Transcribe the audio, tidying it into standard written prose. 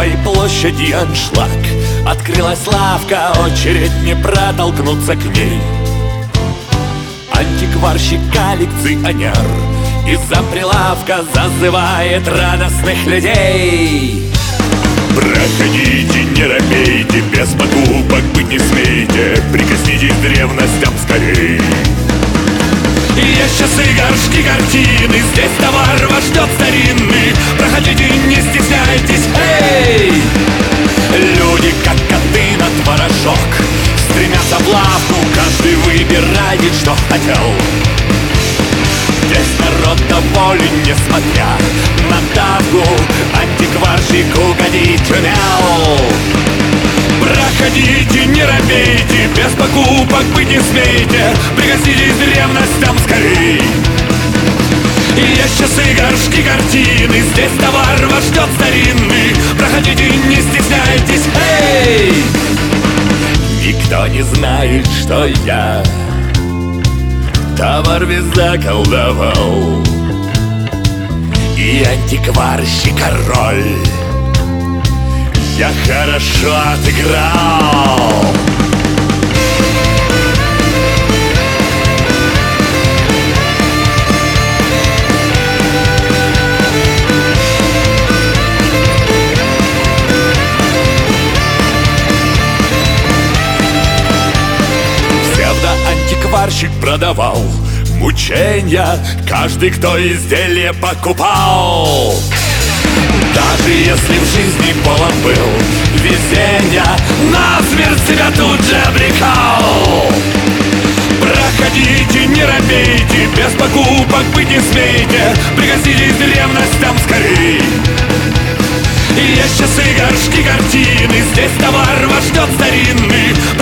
Торговой площади аншлаг. Открылась лавка, очередь не протолкнуться к ней. Антикварщик, коллекционер из-за прилавка зазывает радостных людей. Проходите, не робейте, без покупок быть не смейте, прикоснитесь к древностям скорей. Есть часы, горшки, картины, здесь товар вас ждет старинный. Проходите, не стесняйтесь, эй! Люди, как коты на творожок, стремятся в лавку, каждый выбирает, что хотел. Здесь народ доволен, несмотря на давку, антикварщик угодить умел. Проходите, не робейте, без покупок быть не смейте, прикоснитесь к древностям скорей. Есть часы, горшки, картины, здесь товар вас ждет старинный. Проходите, не стесняйтесь, эй! Никто не знает, что я товар весь заколдовал, и антикварщик-король я хорошо отыграл. Псевдоантикварщик продавал мученья, каждый, кто изделие покупал. Даже если в жизни полон был везенья, насмерть себя тут же обрекал. Проходите, не робейте, без покупок быть не смейте, прикоснитесь к древностям скорей. Есть часы, горшки, картины, здесь товар вас ждет старинный.